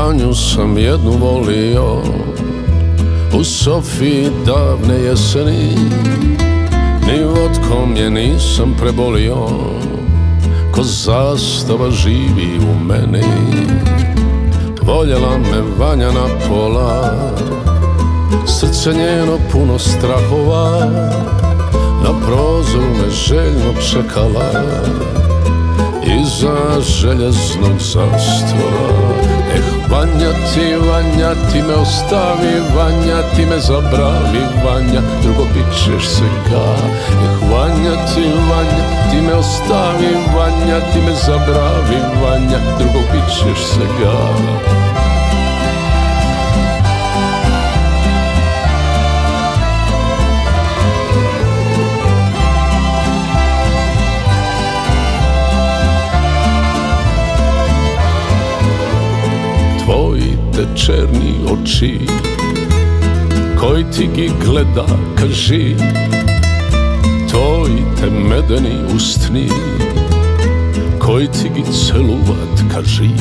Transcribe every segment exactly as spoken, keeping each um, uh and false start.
Vanju sam jednu volio, u Sofiji davne jeseni, ni vodkom je nisam prebolio, ko zastava živi u meni. Voljela me Vanja na pola, srce njeno puno strahova, na prozoru me željno čekala, iza željeznog zastora. Eh, Vanja ti, Vanja ti me ostavi, Vanja ti me zabravi, Vanja, drugo bit ćeš se ga. Eh, Vanja ti, Vanja ti me ostavi, Vanja ti me zabravi, Vanja, drugo bit ćeš se ga. Tvoji te černi oči, koji ti gi gleda, kaži, tvoji te medeni ustni, koji ti gi celuvat, kaži,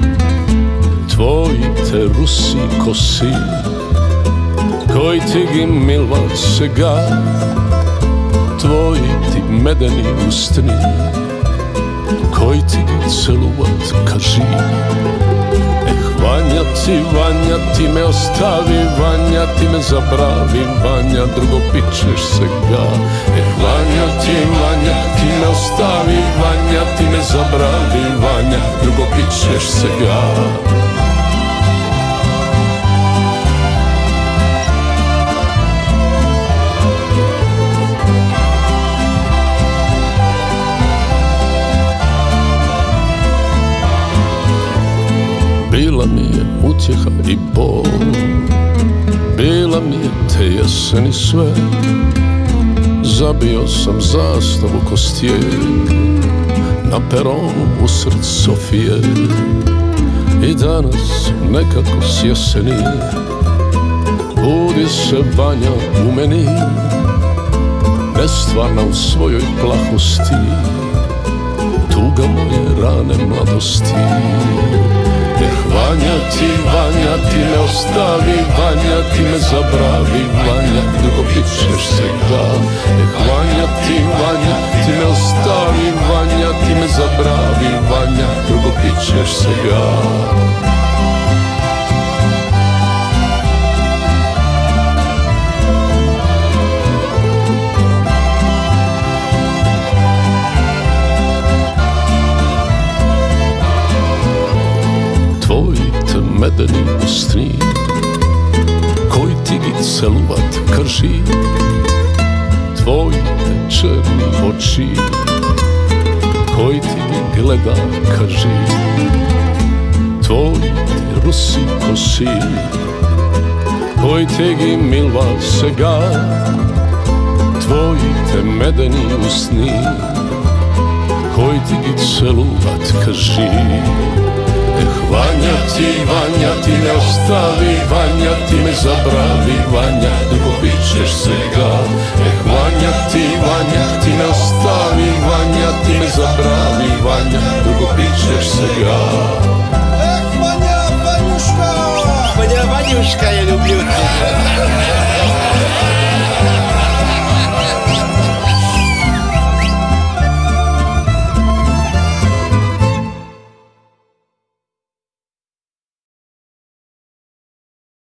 tvoji te rusi kosi, koji ti gi milvat sega, tvoji ti medeni ustni, koji ti gi celuvat, kaži. Vanja ti, Vanja ti me ostavi, Vanja ti me zabravi, Vanja, drugo bit ćeš se ga. Eh, Vanja ti, Vanja ti me ostavi, Vanja ti me zabravi, Vanja, drugo bit ćeš se ga. Bila mi je utjeha i bol, bila mi je te jeseni sve, zabio sam zastavu ko stijeg na peronu usred Sofije. I danas nekako s jeseni budi se Vanja u meni, nestvarna u svojoj plahosti, tuga moje rane mladosti. Eh, Vanja ti, Vanja ti me ostavi, Vanja ti me zabravi, Vanja, drugo bit ćeš se ga. Eh, Vanja ti, Vanja ti me ostavi, Vanja ti me zabravi, Vanja, drugo bit ćeš se ga. Medeni ustni, koji ti gi celuvat, kaži, tvoji te černi oči, koji ti gi gleda, kaži, tvoji te rusi kosi, koji ti gi milva sega, tvoji te medeni ustni, koji ti gi celuvat, kaži. Eh, Vanja ti, Vanja ti me ostavi, Vanja ti me zabravi, Vanja, drugo bit ćeš se ga. Eh, Vanja ti, Vanja ti me ostavi, Vanja ti me zabravi, Vanja, drugo bit ćeš se ga.